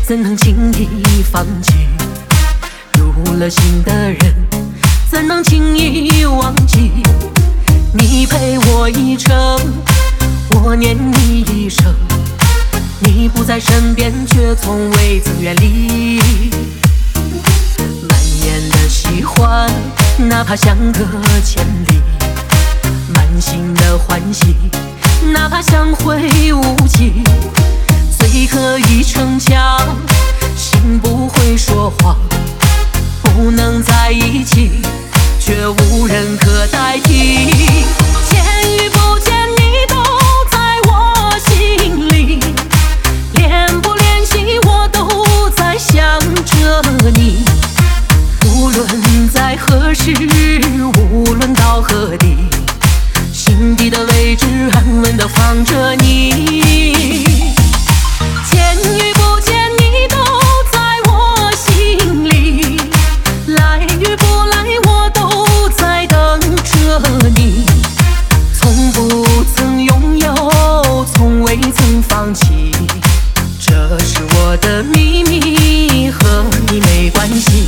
怎能轻易放弃？入了心的人，怎能轻易忘记？你陪我一程，我念你一生。你不在身边，却从未曾远离。满眼的喜欢，哪怕相隔千里；满心的欢喜，哪怕相会无期。最可以逞强，心不会说谎。不能在一起，却无人可代替。见与不见，你都在我心里；联不联系，我都在想着你。无论在何时，无论到何地，心底的位置安稳地放着你。见与不见，你都在我心里；来与不来，我都在等着你。从不曾拥有，从未曾放弃，这是我的秘密，和你没关系。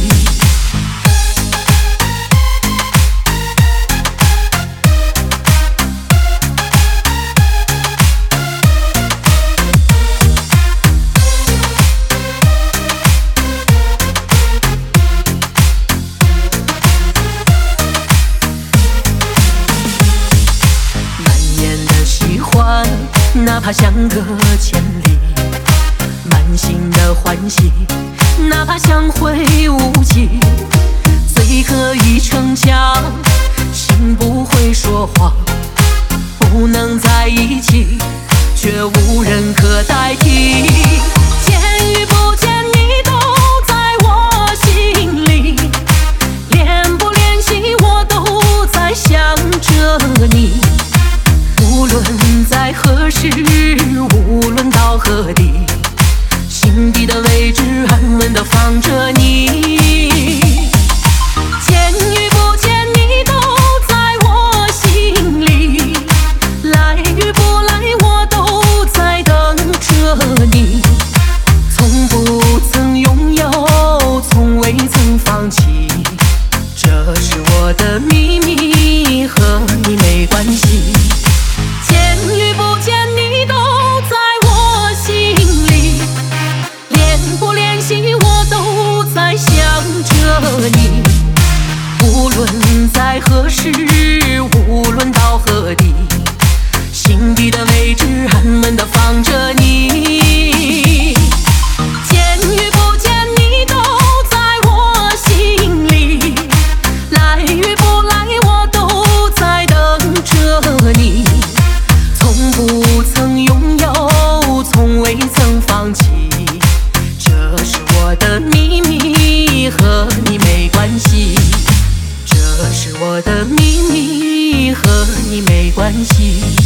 哪怕相隔千里，满心的欢喜，哪怕相会无期。最可以逞强，心不会说谎。不能在一起，却无人可代替。见与不见，你都在我心里；联不联系，我都在想着你。无论在何时，无论到何地，心底的位置安稳地放着你。见与不见，你都在我心里；来与不来，我都在等着你。从不曾拥有，从未曾放弃，这是我的秘密，和你没关系。见与不见，你都在我心里；联不联系，我都在想着你。无论在何时，无论到何地，心底的位置安稳地放着你。见与不见，你都在我心里；来与不来，我都在等着你。从不曾拥有，从未曾放弃，这是我的秘密，和你没关系。这是我的秘密，和你没关系。